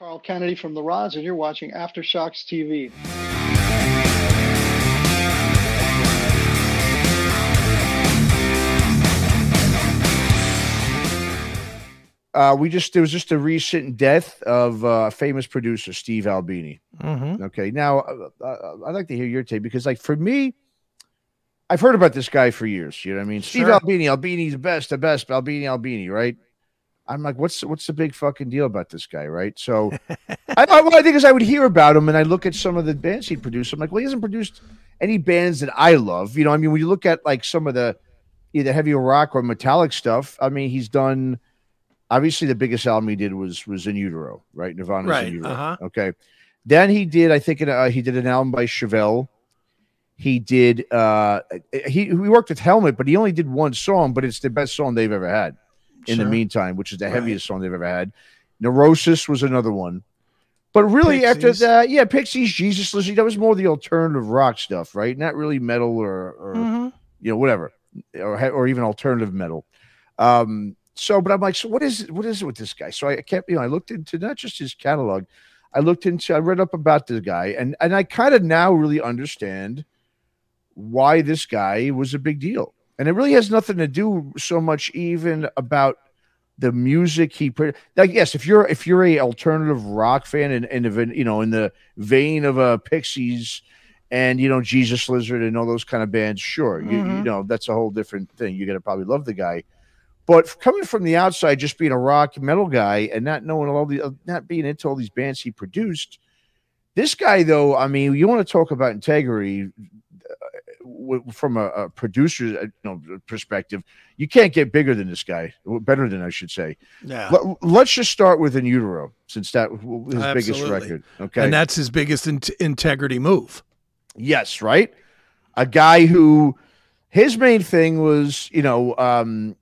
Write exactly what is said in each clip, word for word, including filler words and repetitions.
Carl Kennedy from The Rods, and you're watching Aftershocks T V. Uh, we just there was just a recent death of uh, famous producer Steve Albini. Mm-hmm. Okay, now uh, uh, I'd like to hear your take because, like, for me, I've heard about this guy for years. You know what I mean? Steve Sure. Albini, Albini's the best, the best, Albini, Albini, right? I'm like, what's what's the big fucking deal about this guy, right? So, I, I, what I think is I would hear about him and I look at some of the bands he produced. I'm like, well, he hasn't produced any bands that I love. You know, I mean, when you look at like some of the either heavy rock or metallic stuff, I mean, he's done. Obviously, the biggest album he did was was In Utero, right? Nirvana's Right, In Utero. uh-huh. Okay. Then he did, I think, uh, he did an album by Chevelle. He did. Uh, he he worked with Helmet, but he only did one song. But it's the best song they've ever had. In Sure. the meantime, which is the Right. heaviest song they've ever had. Neurosis was another one. But really, Pixies. after that, yeah, Pixies, Jesus Lizzie, that was more the alternative rock stuff, right? Not really metal or, or Mm-hmm. you know, whatever, or or even alternative metal. Um. So, but I'm like, so what is what is it with this guy? So I kept, you know, I looked into not just his catalog, I looked into, I read up about the guy, and and I kind of now really understand why this guy was a big deal. And it really has nothing to do so much even about the music he put. Like, yes, if you're if you're a alternative rock fan and in, in, you know in the vein of a Pixies and you know Jesus Lizard and all those kind of bands, sure, you, Mhm. you know that's a whole different thing. You're gonna probably love the guy, but coming from the outside, just being a rock metal guy and not knowing all the not being into all these bands he produced, this guy though, I mean, you want to talk about integrity. W- from a, a producer's uh, you know, perspective, you can't get bigger than this guy, better than I should say. Yeah. Let, let's just start with In Utero, since that was his biggest Absolutely. record. Okay, And that's his biggest in- integrity move. yes, right. A guy who his main thing was, you know, um,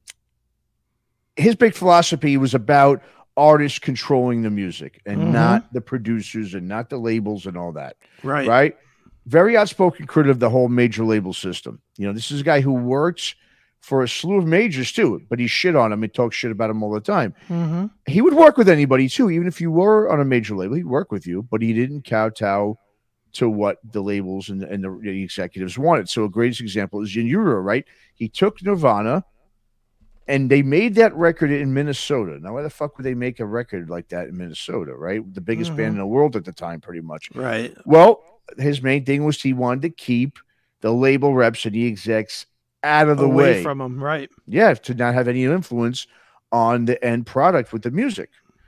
his big philosophy was about artists controlling the music and Mhm. not the producers and not the labels and all that. Right. Right. Very outspoken critic of the whole major label system. You know, this is a guy who works for a slew of majors too, but he shit on them and talks shit about them all the time. Mm-hmm. He would work with anybody too, even if you were on a major label, he'd work with you, but he didn't kowtow to what the labels and, and the, the executives wanted. So a greatest example is In Utero, right? He took Nirvana and they made that record in Minnesota. Now, why the fuck would they make a record like that in Minnesota, right? The biggest Mhm. band in the world at the time, pretty much. Right. Well, his main thing was he wanted to keep the label reps and the execs out of the Away way. from him. Right. Yeah, to not have any influence on the end product with the music.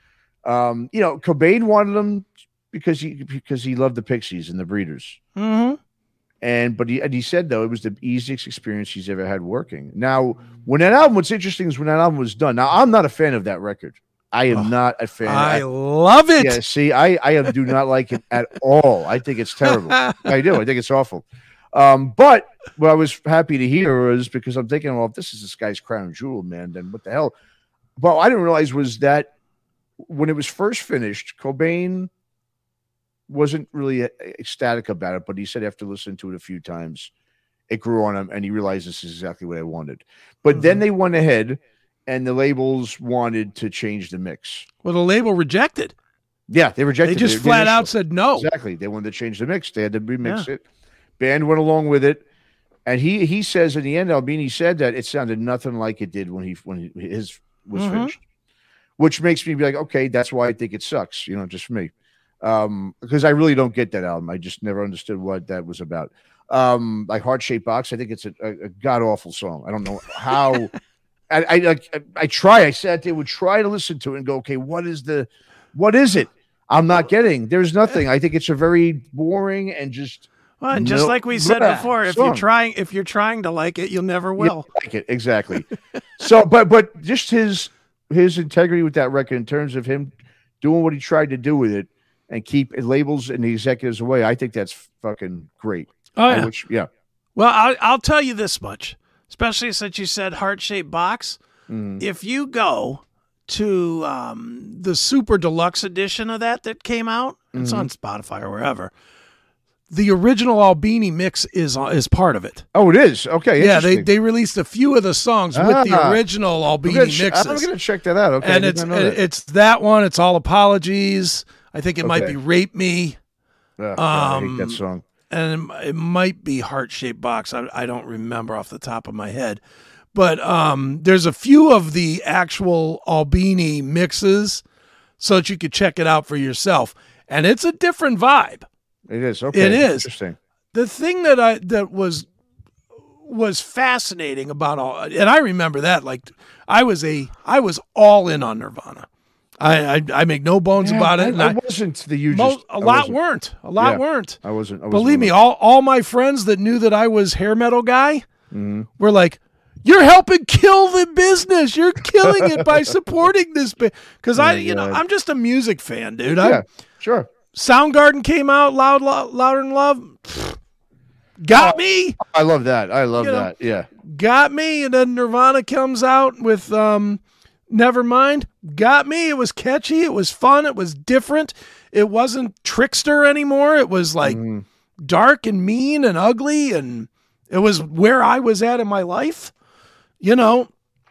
Um, you know, Cobain wanted them because he because he loved the Pixies and the Breeders. Mm-hmm. And but he and he said though it was the easiest experience he's ever had working. Now, when that album, what's interesting is when that album was done. Now, I'm not a fan of that record. I am Oh, not a fan. I I, love it. yeah, see, I I am, do not like it at all. I think it's terrible. I do. I think it's awful. Um, but what I was happy to hear was because I'm thinking, well, if this is this guy's crown jewel, man, then what the hell? Well, I didn't realize was that when it was first finished, Cobain wasn't really ecstatic about it, but he said after listening to it a few times, it grew on him, and he realized this is exactly what I wanted. But Mhm. then they went ahead, and the labels wanted to change the mix. Well, the label rejected. Yeah, they rejected. They just it. flat initial- out said no. Exactly. They wanted to change the mix. They had to remix it. Band went along with it. And he he says in the end, Albini said that it sounded nothing like it did when he when he, his was Mhm. finished. Which makes me be like, okay, that's why I think it sucks, you know, just for me. Um, because I really don't get that album. I just never understood what that was about. Um, like Heart Shaped Box, I think it's a, a, a god awful song. I don't know how I, I like I try. I sat there, would try to listen to it and go, okay, what is the what is it? I'm not getting. There's nothing. I think it's a very boring and just Well, and just no- like we said blah before, if song. you're trying, if you're trying to like it, you'll never Yeah, will. like it exactly. So, but but just his his integrity with that record in terms of him doing what he tried to do with it and keep labels and the executives away, I think that's fucking great. Oh I yeah. wish- yeah. Well, I'll, I'll tell you this much, especially since you said heart-shaped box. Mhm. If you go to um, the super deluxe edition of that that came out, it's Mm-hmm. on Spotify or wherever. The original Albini mix is uh, is part of it. Oh, it is okay. Yeah, they, interesting. they released a few of the songs with the Ah. original I'm Albini gonna ch- mixes. I'm gonna check that out. Okay, I and did it's not know that. it's that one. It's all apologies. I think it might Okay. be "Rape Me," Ugh, I hate Um, that song. and it, it might be "Heart-Shaped Box." I, I don't remember off the top of my head, but um, there's a few of the actual Albini mixes, so that you could check it out for yourself, and it's a different vibe. It is okay. It is. Interesting. The thing that I that was was fascinating about all, and I remember that, like I was a I was all in on Nirvana. I I, I make no bones Yeah, about it. I, and I I, wasn't the you most, just a I lot wasn't- weren't. A lot Yeah. weren't. I wasn't. I wasn't Believe me, one all all my friends that knew that I was hair metal guy Mhm. were like, "You're helping kill the business. You're killing it by supporting this band." Because I, Oh, you know, God. I'm just a music fan, dude. of I, them. Yeah, sure. Soundgarden came out, loud, loud louder than love. Pfft. Got me. I love that. I love You know, that. Yeah. Got me. And then Nirvana comes out with um Nevermind. Got me. It was catchy. It was fun. It was different. It wasn't Trickster anymore. It was like Mhm. dark and mean and ugly, and it was where I was at in my life. You know,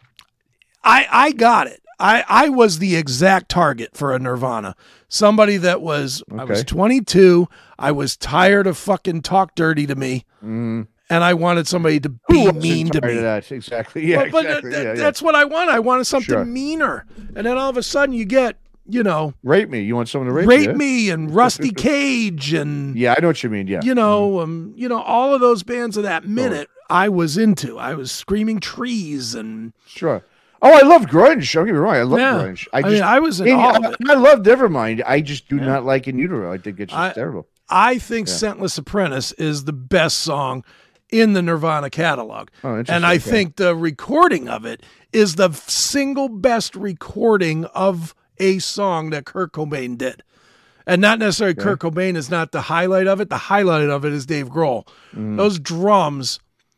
I I got it. I I was the exact target for a Nirvana. Somebody that was I was Okay. twenty-two. I was tired of fucking talk dirty to me, Mhm. and I wanted somebody to Who be wasn't mean to tired me. of that? Exactly. Yeah. But, but exactly. that- yeah, yeah. that's what I want. I wanted something Sure. meaner, and then all of a sudden you get, you know, Rape me. You want someone to rape, rape me? me and Rusty Cage and Yeah, I know what you mean. Yeah. you know, um, you know, all of those bands of that minute I was into. I was Screaming Trees and Sure. Oh, I love grunge. Don't get me wrong. I love yeah. grunge. I, I just mean, I was in and all of I, it. I love Nevermind. I just do Yeah. not like In Utero. I think it's just I- terrible. I think Yeah. Scentless Apprentice is the best song in the Nirvana catalog. Oh, interesting. And I Okay. think the recording of it is the f- single best recording of a song that Kurt Cobain did. And not necessarily Kurt Cobain is not the highlight of it. The highlight of it is Dave Grohl. Mm. Those drums,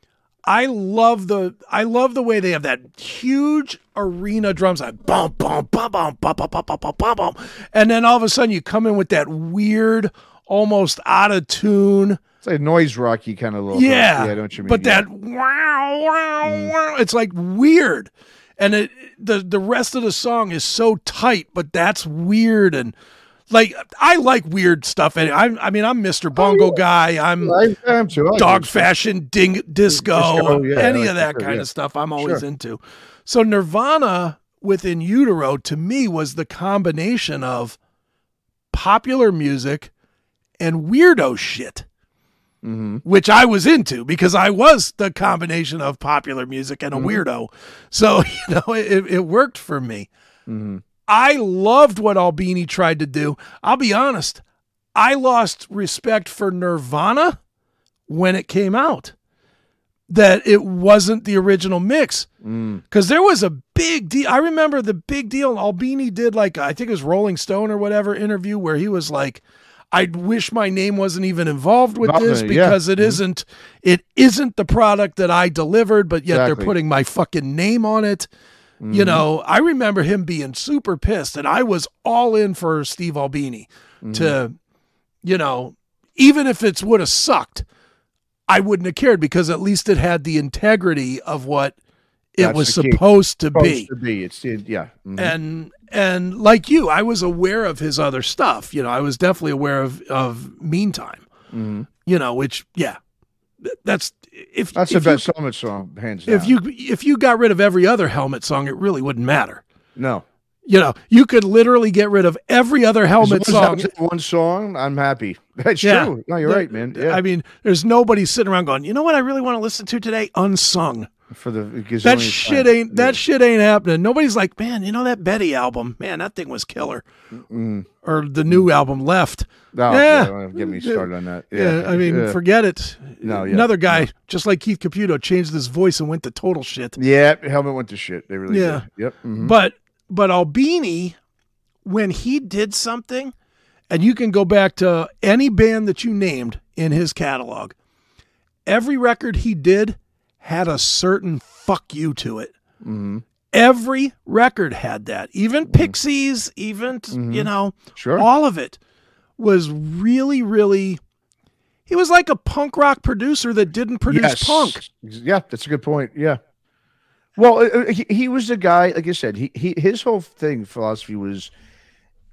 I love the I love the way they have that huge arena drums, like bum bum bum bum bum bum bum bum bum bum bum, and then all of a sudden you come in with that weird, almost out of tune. It's like noise rocky kind of little. Yeah, yeah, I know what you mean. but yeah. that wow wow wow, it's like weird, and it the the rest of the song is so tight, but that's weird and. Like I like weird stuff, and I, I mean, I'm Mister Bongo guy. I'm I am too. I like dog it. fashion, ding, disco, Disco, yeah, any I like of that that, kind yeah. of stuff. I'm always Sure. into. So Nirvana within Utero to me was the combination of popular music and weirdo shit, Mhm. which I was into because I was the combination of popular music and a Mm-hmm. weirdo. So you know, it, it worked for me. Mhm. I loved what Albini tried to do. I'll be honest, I lost respect for Nirvana when it came out. That it wasn't the original mix. Mm. Because there was a big deal. I remember the big deal. Albini did like, I think it was Rolling Stone or whatever interview where he was like, I wish my name wasn't even involved with Nothing, this yeah. because it Mhm. isn't, it isn't the product that I delivered, but yet they're Exactly. putting my fucking name on it. You Mhm. know, I remember him being super pissed, and I was all in for Steve Albini Mm-hmm. to, you know, even if it would have sucked, I wouldn't have cared because at least it had the integrity of what it That's was the key. supposed to Supposed be. to be. It's it, yeah. Mhm. And and like you, I was aware of his other stuff. You know, I was definitely aware of of Meantime. Mhm. You know, which yeah, th- that's if That's if the you- best Helmet song, hands down. If you if you got rid of every other Helmet song, it really wouldn't matter. no. You know, you could literally get rid of every other As Helmet long song. as that's one song, I'm happy. That's Yeah. true. No, you're The- right, man. Yeah. I mean, there's nobody sitting around going, you know what I really want to listen to today? Unsung. For the That shit ain't that Yeah. shit ain't happening. Nobody's like, man, you know that Betty album? Man, that thing was killer. Mm. Or the new album Left. No, Yeah. yeah. Don't get me started on that. Yeah, Yeah. I mean, yeah. forget it. No, yeah. Another guy, just like Keith Caputo, changed his voice and went to total shit. Yeah, Helmet went to shit. They really Yeah. did. Yep. mhm. But but Albini, when he did something, and you can go back to any band that you named in his catalog, every record he did had a certain fuck you to it. Mhm. Every record had that. Even Pixies, even, you know, Sure. all of it was really, really. He was like a punk rock producer that didn't produce Yes. punk. Yeah, that's a good point. Yeah. Well, uh, uh, he, he was the guy, like I said, he, he his whole thing philosophy was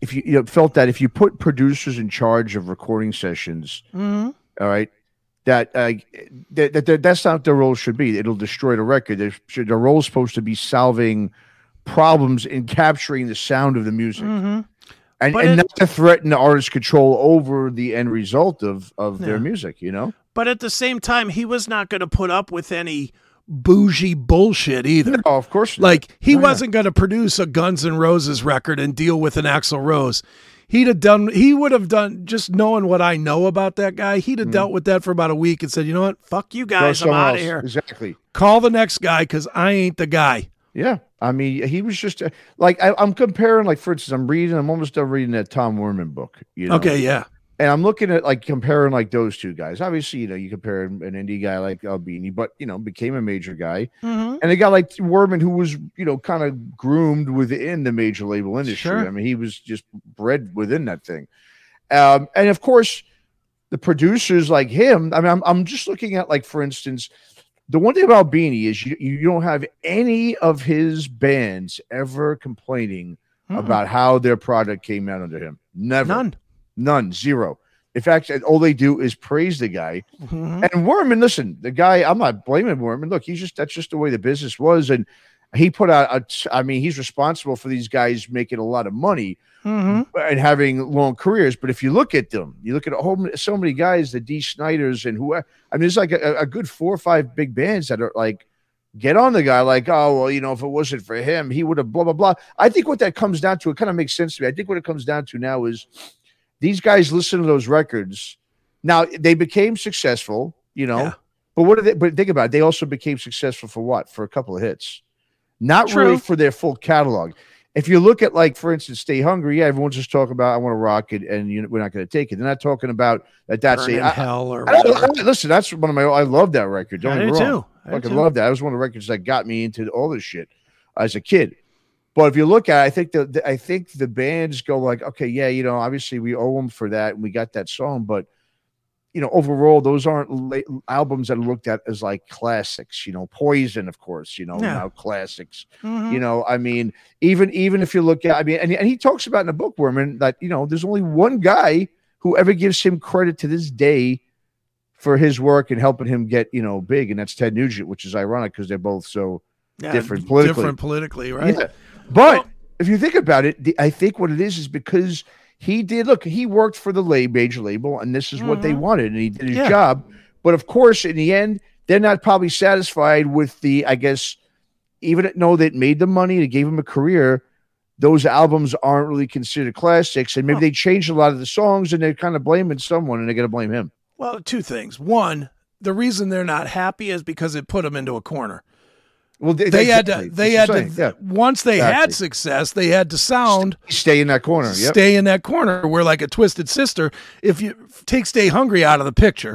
if you, you know, felt that if you put producers in charge of recording sessions, Mm-hmm. all right, that, uh, that, that, that that's not what their role should be. It'll destroy the record. Their, their role is supposed to be solving problems in capturing the sound of the music. Mm-hmm. And, But and it- not to threaten the artist's control over the end result of, of Yeah. their music, you know? But at the same time, he was not going to put up with any bougie bullshit either. Oh, of course not. Like, he No, no. wasn't going to produce a Guns N' Roses record and deal with an Axl Rose. He'd have done, he would have done, just knowing what I know about that guy, he'd have dealt with that for about a week and said, you know what? Fuck you Go guys. I'm somewhere out of else. here. Exactly. Call the next guy because I ain't the guy. Yeah. I mean, he was just uh, like, I, I'm comparing, like, for instance, I'm reading, I'm almost done reading that Tom Werman book, you know? Okay, yeah. And I'm looking at, like, comparing, like, those two guys. Obviously, you know, you compare an indie guy like Albini, but, you know, became a major guy. Mm-hmm. And a guy like Werman, who was, you know, kind of groomed within the major label industry. Sure. I mean, he was just bred within that thing. Um, and of course, the producers like him, I mean, I'm, I'm just looking at, like, for instance, the one thing about Beanie is you, you don't have any of his bands ever complaining Mm-mm. about how their product came out under him. Never. None. None. Zero. In fact, all they do is praise the guy. Mm-hmm. And Werman, listen, the guy, I'm not blaming Werman. Look, he's just, that's just the way the business was. And he put out, a, I mean, he's responsible for these guys making a lot of money Mm-hmm. and having long careers. But if you look at them, you look at a whole, so many guys, the D. Snyders and who, I mean, there's like a, a good four or five big bands that are like, get on the guy like, oh, well, you know, if it wasn't for him, he would have blah, blah, blah. I think what that comes down to, it kind of makes sense to me. I think what it comes down to now is these guys listen to those records. Now, they became successful, you know, Yeah. but what did they, but think about it, they also became successful for what? For a couple of hits. Not True. really for their full catalog. If you look at, like, for instance, Stay Hungry, yeah, everyone's just talking about I want to rock it, and you know, we're not going to take it. They're not talking about that. That's Burn a in I- hell or I- I- whatever. I- listen. That's one of my. I love that record. Don't I get me do wrong. too. I I do fucking too. love that. That was one of the records that got me into all this shit as a kid. But if you look at it, I think the, the I think the bands go like, okay, yeah, you know, obviously we owe them for that, and we got that song, but you know, overall, those aren't la- albums that are looked at as like classics. You know, Poison, of course, you know, Yeah. now classics. Mhm. You know, I mean, even even if you look at, I mean, and, and he talks about in the book, Werman, that you know, there's only one guy who ever gives him credit to this day for his work and helping him get, you know, big, and that's Ted Nugent, which is ironic because they're both so Yeah, different politically. Different politically, right? Yeah. But Well- if you think about it, the, I think what it is is because he did look, he worked for the lab, major label, and this is what they Mhm. wanted, and he did his Yeah. job. But of course, in the end, they're not probably satisfied with the, I guess, even though they made the money, they gave him a career, those albums aren't really considered classics, and maybe Oh. they changed a lot of the songs, and they're kind of blaming someone, and they're going to blame him. Well, two things. One, the reason they're not happy is because it put them into a corner. Well, they, They had to. exactly. They That's had what to. I'm saying. Once they had Exactly. success, they had to sound. yeah. Stay in that corner. Yep. Stay in that corner. Where like a Twisted Sister, if you take Stay Hungry out of the picture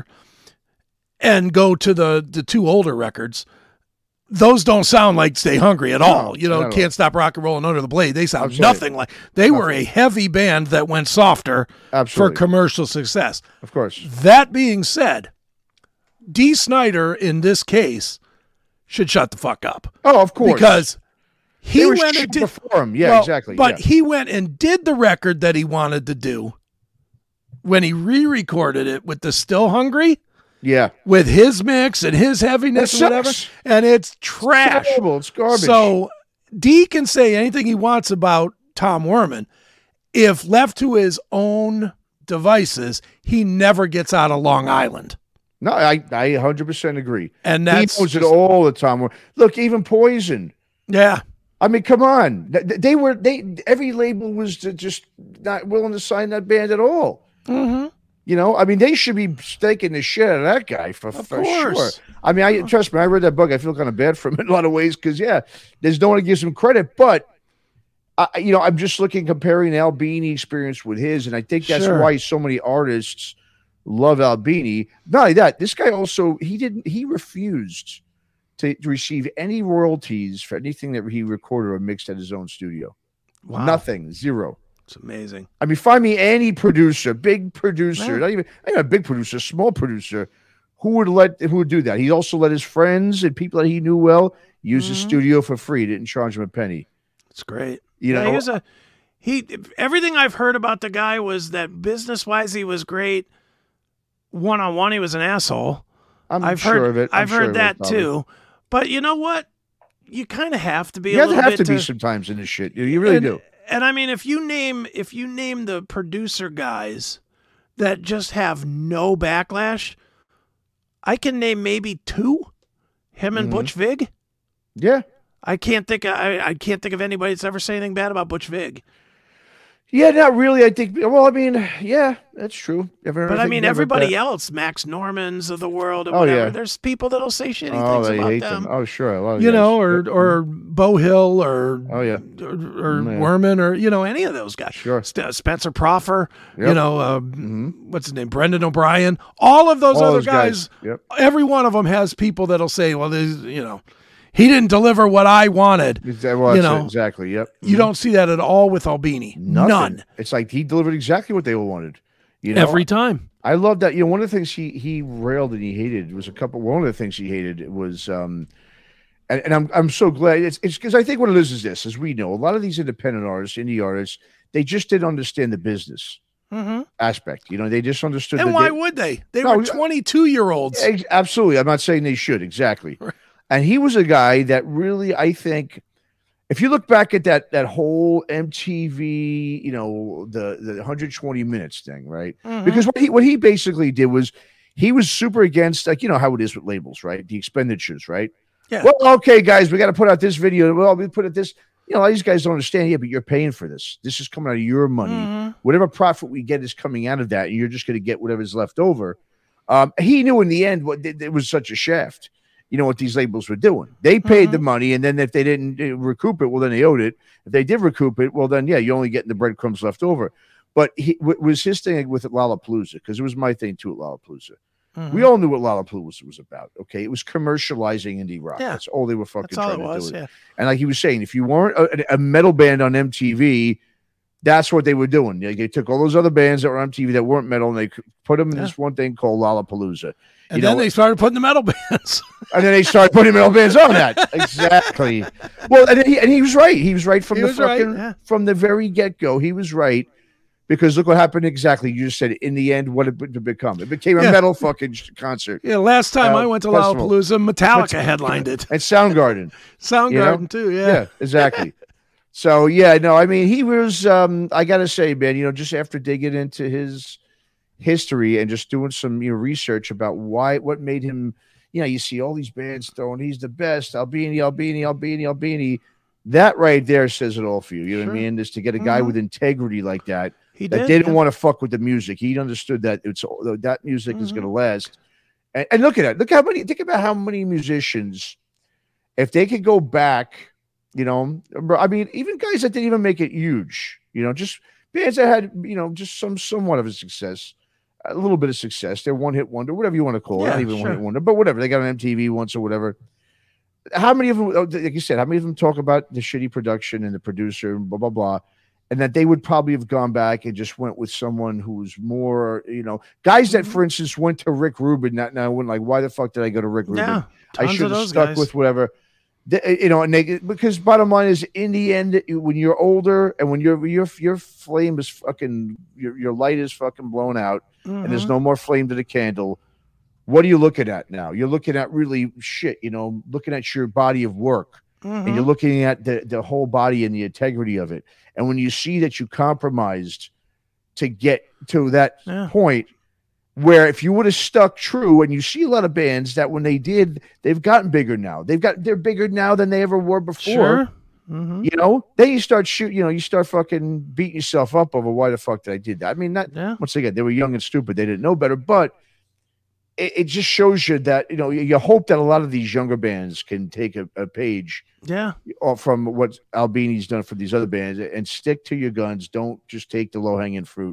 and go to the the two older records, those don't sound like Stay Hungry at all. No, You know, not at Can't Stop Rock and Roll and Under the Blade. They sound Absolutely. nothing like. They were a heavy band that went softer Absolutely. for commercial success. Of course. That being said, D. Snyder in this case should shut the fuck up. Oh, of course. Because he They were went shit and did before him. Yeah, well, exactly. But yeah. he went and did the record that he wanted to do when he re-recorded it with the Still Hungry, yeah. with his mix and his heaviness That and whatever, sucks. and it's trash. It's terrible. It's garbage. So D can say anything he wants about Tom Werman. If left to his own devices, he never gets out of Long Island. no, I, I one hundred percent agree. And He that's knows it just- all the time. Look, even Poison. yeah. I mean, come on. Th- They were they every label was to just not willing to sign that band at all. Mm-hmm. You know, I mean, they should be staking the shit out of that guy for, Of for sure. course. I mean, I trust me. I read that book. I feel kind of bad for him in a lot of ways because yeah, there's no one that gives him credit. But I, you know, I'm just looking comparing Albini experience with his, and I think that's Sure. why so many artists love Albini. Not only that, this guy also he didn't he refused to, to receive any royalties for anything that he recorded or mixed at his own studio. Wow. Nothing, zero. It's amazing. I mean, find me any producer, big producer, Yeah. not even, not even a big producer, small producer, who would let who would do that. He also let his friends and people that he knew well use his Mhm. studio for free. Didn't charge him a penny. It's great. You Yeah, know, he was a he everything I've heard about the guy was that business wise he was great. One on one, he was an asshole. I'm I've sure heard of it. I'm I've sure heard of it, that probably. too. But you know what? You kind of have to be. You a have to little have bit to be sometimes in this shit. You, you really and, do. And I mean, if you name if you name the producer guys that just have no backlash, I can name maybe two. Him and Mm-hmm. Butch Vig. Yeah. I can't think. I I can't think of anybody that's ever said anything bad about Butch Vig. Yeah, not really. I think. Well, I mean, yeah, that's true. Ever, But I think mean, never everybody that- else, Max Normans of the world, or Oh, whatever. yeah. There's people that'll say shitty Oh, things they about hate them. them. Oh, sure. A lot of You guys. know, or Yep. or Bo Hill, or Oh, yeah. or, or Yeah. Werman, or you know, any of those guys. Sure. St- Spencer Proffer. You Yep. know, uh, Mhm. what's his name? Brendan O'Brien. All of those All other those guys. Yep. Every one of them has people that'll say, "Well, this, you know, he didn't deliver what I wanted." Exa- Well, You that's it, know, exactly. Yep. You don't see that at all with Albini. Nothing. None. It's like he delivered exactly what they all wanted. You know, Every time. I love that. You know, one of the things he he railed and he hated was a couple. One of the things he hated was, um, and, and I'm I'm so glad it's it's because I think what it is is this, as we know, a lot of these independent artists, indie artists, they just didn't understand the business Mm-hmm. aspect. You know, they just understood. And that why they, would they? They No, were twenty-two year olds. Ex- Absolutely. I'm not saying they should. Exactly. And he was a guy that really, I think, if you look back at that that whole M T V, you know, the the one hundred twenty minutes thing, right? Mhm. Because what he what he basically did was he was super against, like, you know how it is with labels, right? The expenditures, right? Yeah. Well, okay, guys, we got to put out this video. Well, we put it this. You know, these guys don't understand. Yeah, but you're paying for this. This is coming out of your money. Mhm. Whatever profit we get is coming out of that, and you're just going to get whatever's left over. Um, he knew in the end what it, it was such a shaft. You know what these labels were doing. They paid Mhm. the money, and then if they didn't uh, recoup it, well, then they owed it. If they did recoup it, well, then yeah, you're only getting the breadcrumbs left over. But he w- was his thing with Lollapalooza, because it was my thing too at Lollapalooza. Mhm. We all knew what Lollapalooza was about. Okay, it was commercializing indie rock. Yeah. That's all they were fucking That's all trying it was. to do. Yeah. And like he was saying, if you weren't a, a metal band on M T V, that's what they were doing. They, they took all those other bands that were on M T V that weren't metal, and they c- put them in Yeah. this one thing called Lollapalooza. And You then know, they started putting the metal bands. and then they started putting metal bands on that. Exactly. Well, and he and he was right. He was right from He the was right, fucking yeah. from the very get go. He was right, because look what happened exactly. You just said it. In the end, what it would become. It became a Yeah. metal fucking sh- concert. Yeah, last time Uh, I went to festival. Lollapalooza, Metallica headlined it. And Soundgarden. Soundgarden You know? too. Yeah, Yeah. exactly. So yeah, no, I mean, he was. Um, I gotta say, man, you know, just after digging into his history and just doing some, you know, research about why, what made him, you know, you see all these bands throwing, he's the best, Albini, Albini, Albini, Albini. That right there says it all for you. You know what I Sure. mean? Is to get a guy Mhm. with integrity like that, He that did. didn't yeah. want to fuck with the music. He understood that it's that music is Mhm. going to last. And, and look at that. Look how many. Think about how many musicians, if they could go back, you know, I mean, even guys that didn't even make it huge. You know, just bands that had, you know, just some somewhat of a success, a little bit of success. They're one hit wonder, whatever you want to call it. Yeah, Not even one sure. hit wonder, but whatever. They got on M T V once or whatever. How many of them, like you said, how many of them talk about the shitty production and the producer and blah blah blah, and that they would probably have gone back and just went with someone who's more, you know, guys that, Mhm. for instance, went to Rick Rubin. That now went like, why the fuck did I go to Rick Rubin? Yeah. I Tons should of have those stuck guys. with whatever. The- you know, and they, because bottom line is, in the end, when you're older and when your your your flame is fucking, your your light is fucking blown out, and there's Mhm. no more flame to the candle. What are you looking at now? You're looking at really shit, you know, looking at your body of work, and you're Mhm. looking at the, the whole body and the integrity of it. And when you see that you compromised to get to that Yeah. point, where if you would have stuck true, and you see a lot of bands that when they did, they've gotten bigger now. They've got, they're bigger now than they ever were before. Sure. Mhm. You know, then you start shoot, you know, you start fucking beating yourself up over why the fuck did I did that. I mean, not Yeah. once again, they were young and stupid. They didn't know better, but it, it just shows you that, you know, you, you hope that a lot of these younger bands can take a, a page Yeah. or from what Albini's done for these other bands and stick to your guns. Don't just take the low hanging fruit.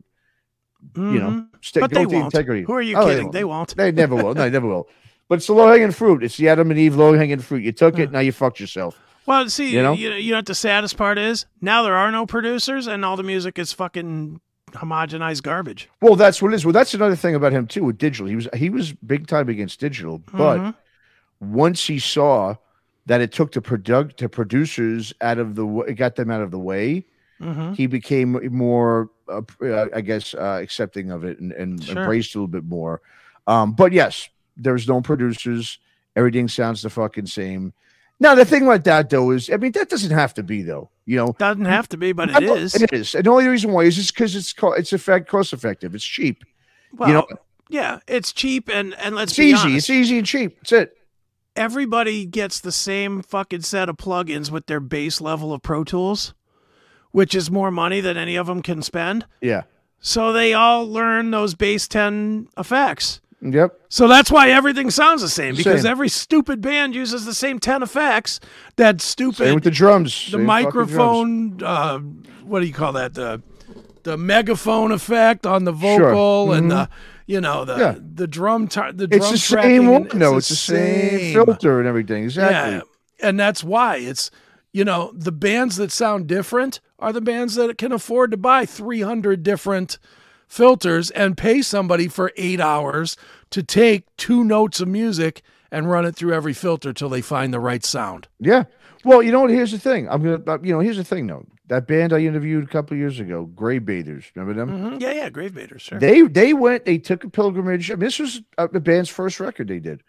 You know, Mhm. stick But don't they take won't. integrity. Who are you Oh, kidding? won't. They won't. They never will. No, they never will. But it's the low hanging fruit. It's the Adam and Eve low hanging fruit. You took it, now you fucked yourself. Well, see, You you know? know? You, you know what the saddest part is? Now there are no producers, and all the music is fucking homogenized garbage. Well, that's what it is. Well, that's another thing about him too with digital. He was he was big time against digital, but Mhm. once he saw that it took the product the producers out of the wa- it got them out of the way, Mm-hmm. he became more, uh, uh, I guess, uh, accepting of it and, and Sure. embraced it a little bit more. Um, but yes, there's no producers. Everything sounds the fucking same. Now, the thing like that, though, is, I mean, that doesn't have to be, though. You know, Doesn't have to be, but it I know- is. It is. And the only reason why is just because it's co- it's effect cost effective. It's cheap. Well, you know, yeah, it's cheap, and and let's it's be easy. honest, It's easy and cheap. That's it. everybody gets the same fucking set of plugins with their base level of Pro Tools, which is more money than any of them can spend. Yeah. So they all learn those base ten effects. Yep. So that's why everything sounds the same, because Same. every stupid band uses the same ten effects. That stupid Same with the drums. the Same fucking drums. microphone, uh, what do you call that? The the megaphone effect on the vocal Sure. and Mhm. the you know the Yeah. the drum tar- the It's drum the tracking same one. and No, it's the same filter and everything. Exactly. Yeah, and that's why it's you know the bands that sound different are the bands that can afford to buy three hundred different filters and pay somebody for eight hours to take two notes of music and run it through every filter till they find the right sound. Yeah. Well, you know what? Here's the thing. I'm gonna. uh, You know, here's the thing, though. That band I interviewed a couple of years ago, Grave Bathers. Remember them? Mhm. Yeah, yeah, Grave Baiters, sure. They they went. They took a pilgrimage. I mean, this was uh, the band's first record they did.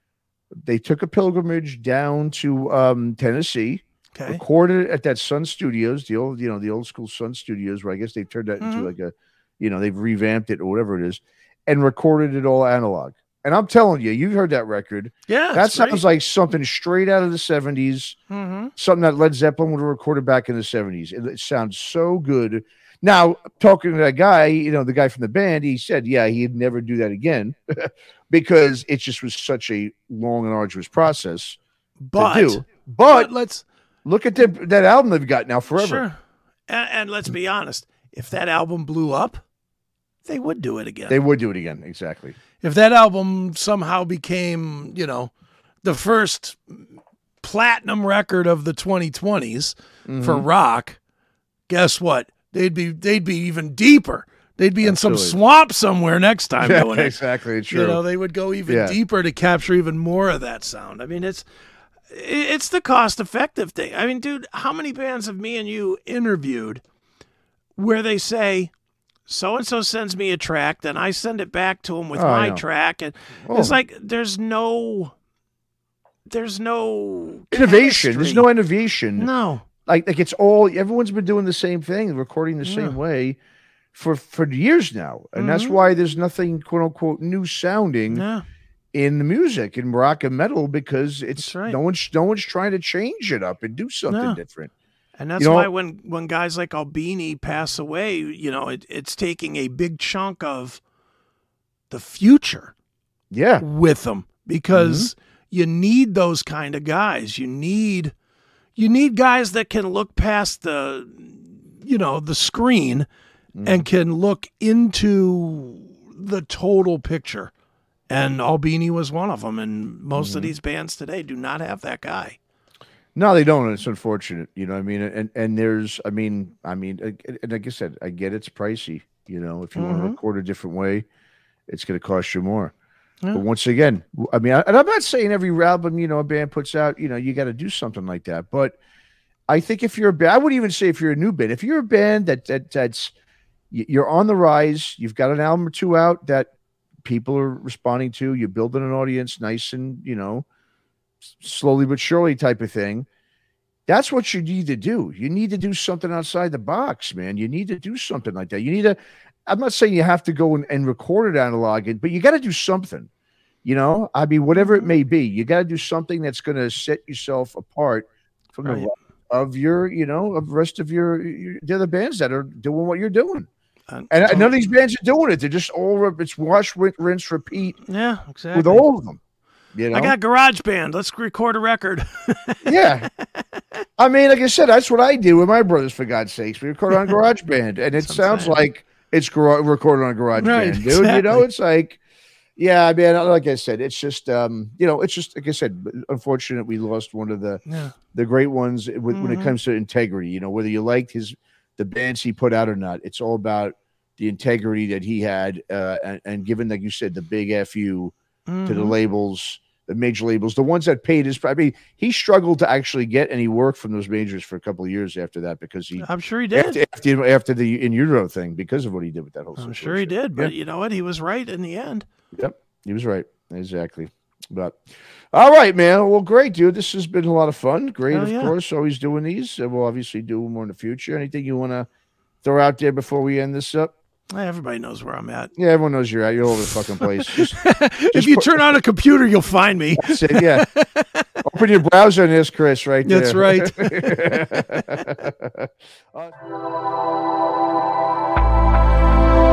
They took a pilgrimage down to um, Tennessee, Okay. recorded it at that Sun Studios, the old, you know, the old school Sun Studios, where I guess they've turned that Mhm. into like a, you know, they've revamped it or whatever it is, and recorded it all analog. And I'm telling you, you've heard that record. Yeah, That sounds like something straight out of the seventies, Mm-hmm. something that Led Zeppelin would have recorded back in the seventies. It, it sounds so good. Now, talking to that guy, you know, the guy from the band, he said, yeah, he'd never do that again because it just was such a long and arduous process But, to do. but But let's look at the, that album they've got now forever. sure, and, and let's be honest. If that album blew up, they would do it again. They would do it again. Exactly. if that album somehow became, you know, the first platinum record of the twenty twenties for Mhm. rock, guess what? They'd be they'd be even deeper. They'd be in some Absolutely. swamp somewhere next time Yeah, doing it. exactly. True. You know, they would go even Yeah. deeper to capture even more of that sound. I mean, it's it's the cost effective thing. I mean, dude, how many bands have me and you interviewed where they say so and so sends me a track, then I send it back to them with Oh, I my know. track, and Oh. it's like there's no there's no Innovation. There's chemistry. no innovation. no. Like, like it's all, everyone's been doing the same thing, recording the Yeah. same way for, for years now. And that's Mhm. why there's nothing, quote unquote, new sounding Yeah. in the music, in rock and metal, because it's That's right. no one's, no one's trying to change it up and do something No. different. And that's You know- why when, when guys like Albini pass away, you know, it, it's taking a big chunk of the future Yeah. with them because you need those kind of guys. You need you need guys that can look past the you know, the screen and can look into the total picture. And Albini was one of them, and most of these bands today do not have that guy. No, they don't. And it's unfortunate, you know what I mean? And, and there's, I mean, I mean, uh, and like I said, I get it's pricey, you know, if you want to Mhm. record a different way, it's going to cost you more. Yeah. But once again, I mean, I, and I'm not saying every album, you know, a band puts out, you know, you got to do something like that. But I think if you're a band, I wouldn't even say if you're a new band, if you're a band that, that that's, y- you're on the rise, you've got an album or two out that people are responding to, you're building an audience nice and, you know, s- slowly but surely type of thing. That's what you need to do. You need to do something outside the box, man. You need to do something like that. You need to, I'm not saying you have to go and, and record it analog, but you got to do something, you know, I mean, whatever it may be, you got to do something that's going to set yourself apart from Right. the rest of your, you know, of the rest of your, your, the other bands that are doing what you're doing. And, And none of these bands are doing it. They're just all, it's wash, rinse, rinse, repeat yeah, exactly. with all of them. You know? I got GarageBand. Let's record a record. Yeah. I mean, like I said, that's what I do with my brothers, for God's sakes. We record on GarageBand, and it That's what I'm sounds saying. like it's gar- recorded on GarageBand, Right, dude. You know, exactly. it's like, yeah, I mean, like I said, it's just, um, you know, it's just, like I said, unfortunate we lost one of the Yeah. the great ones with, when it Mhm. comes to integrity. You know, whether you liked his the bands he put out or not, it's all about the integrity that he had, uh, and, and given, like you said, the big F U to the Mhm. labels, the major labels, the ones that paid his. I mean, he struggled to actually get any work from those majors for a couple of years after that because he. I'm sure he did after after, after the in utero thing because of what he did with that whole. I'm situation. sure he did, but yeah. you know what? He was right in the end. Yep, he was right. Exactly. But all right, man. Well, great, dude. This has been a lot of fun. Great, Hell of yeah. course. Always doing these. And we'll obviously do more in the future. Anything you want to throw out there before we end this up? Everybody knows where I'm at. Yeah, everyone knows you're at. You're all over the fucking place. Just, If just you put- turn on a computer, you'll find me. That's it, yeah. Open your browser and there's Chris right there. That's right. Uh,